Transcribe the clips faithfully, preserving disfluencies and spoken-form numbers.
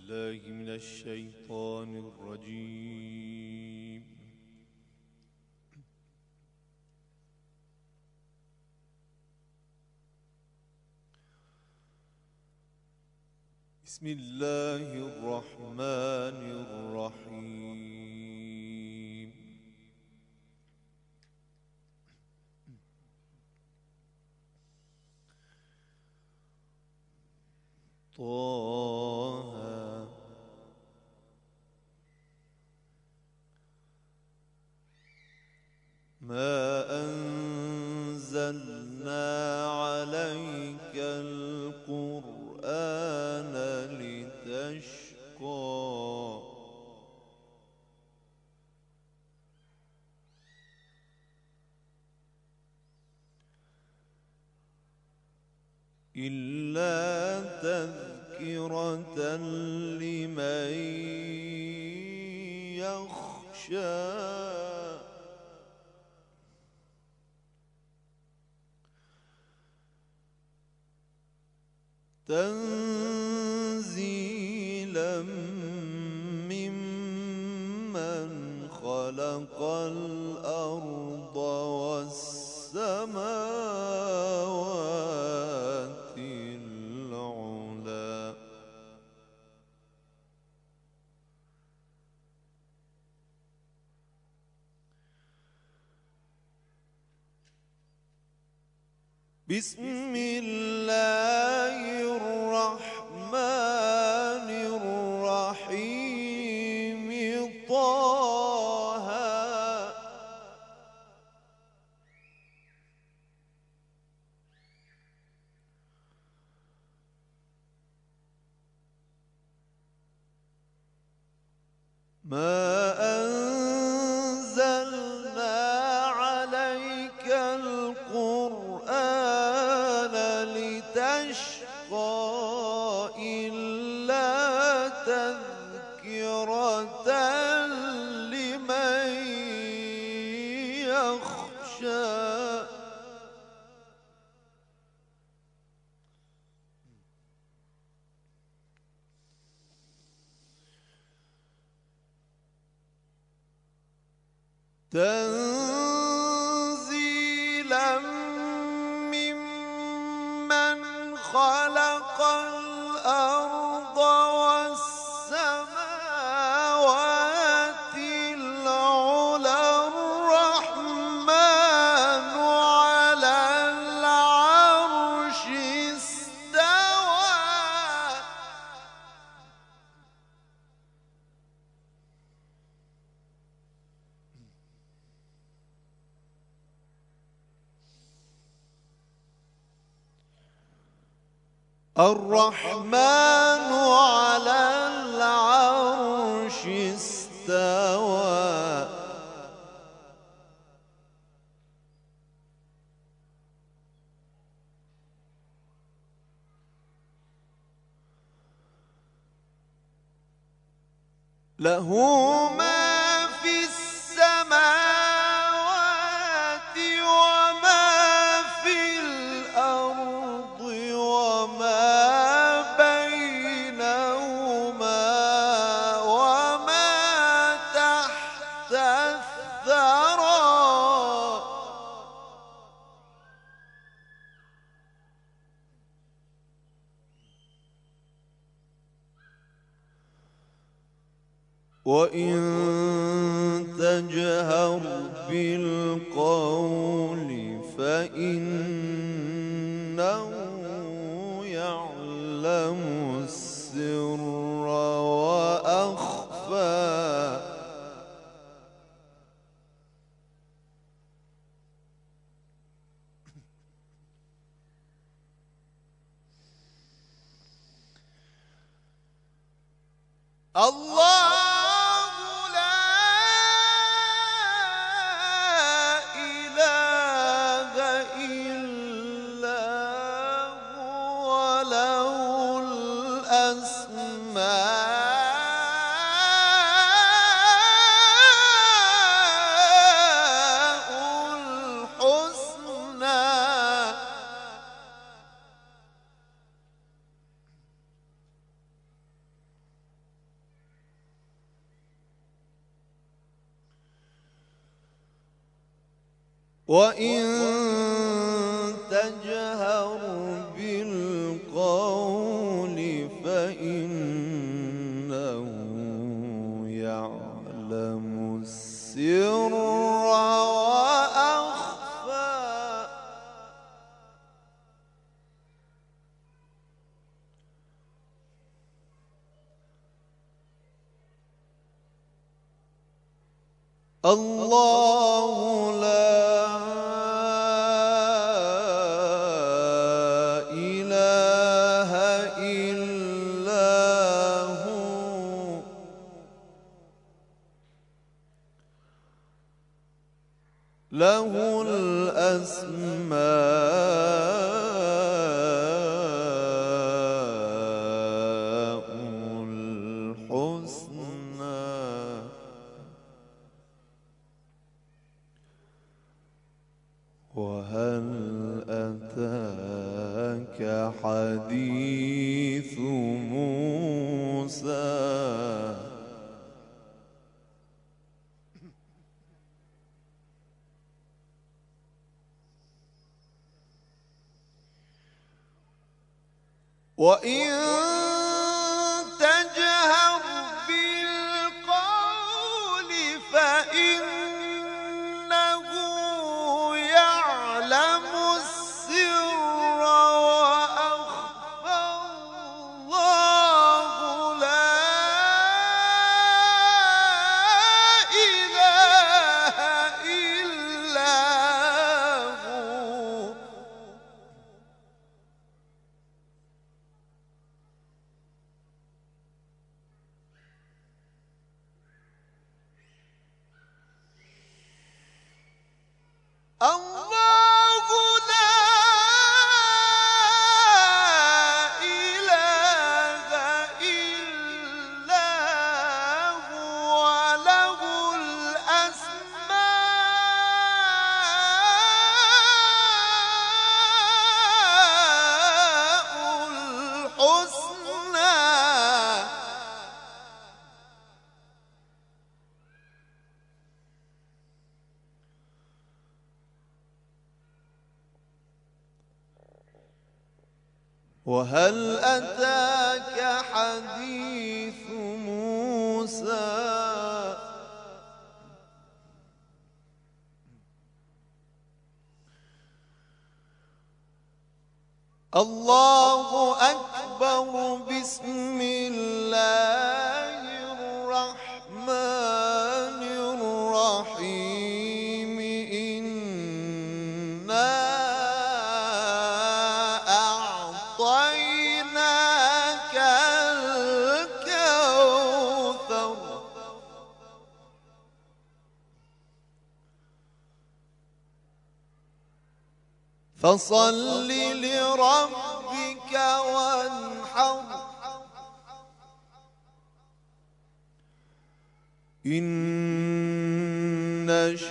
بالله من الشيطان الرجيم. بسم الله الرحمن الرحيم. طه ما أنزلنا عليك القرآن لتشقى إلا تذكرة لمن يخشى تنزيلا ممن خلق الأرض والسماوات العلى بسم الله الرحمن الرحيم. طه ما أنزلنا عليك القرآن لتشقى إلا تذكرة لمن يخشى تنزيلا ممن خلق الأرض والسماوات العلى الرحمن على العرش استوى الرحمن على العرش استوى له ما في السماوات وما في الأرض وما بينهما وما تحت الثرى وإن تجهر بالقول فإنه يعلم السر وأخفى الله وإن تجهر بالقول فإنه يعلم السر وأخفى. الله لا إله إلا هو له الأسماء الحسنى. وهل أتاك حديث موسى؟ وإن تجهر بالقول فإنه يعلم السر وأخفى. الله لا إله إلا هو الله لا إله إلا هو له الأسماء الحسنى. وهل أتاك حديث موسى؟ الله أكبر. بسم الله الرحمن الرحيم. إنا أعطيناك الكوثر فصل لربك وانحر. إن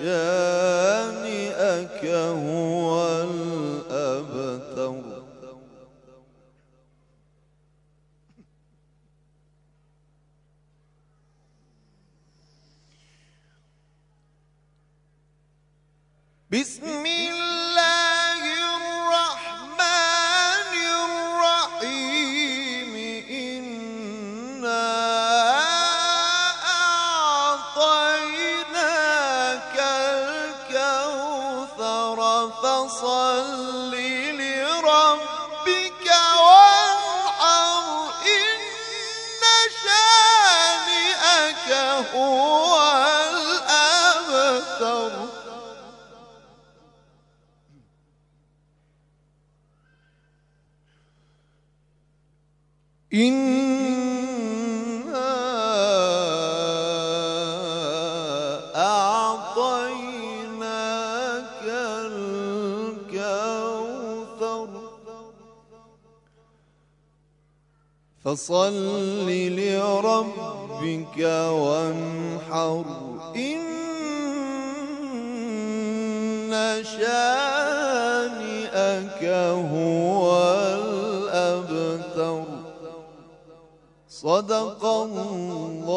شانئك هو الأبتر. بسم الله الرحمن الرحيم. إنا أعطيناك الكوثر فصل لربك وانحر. إن شانئك هو الأبتر. إنا أعطيناك الكوثر فصل لربك وانحر. إن شانئك هو الأبتر. صدق الله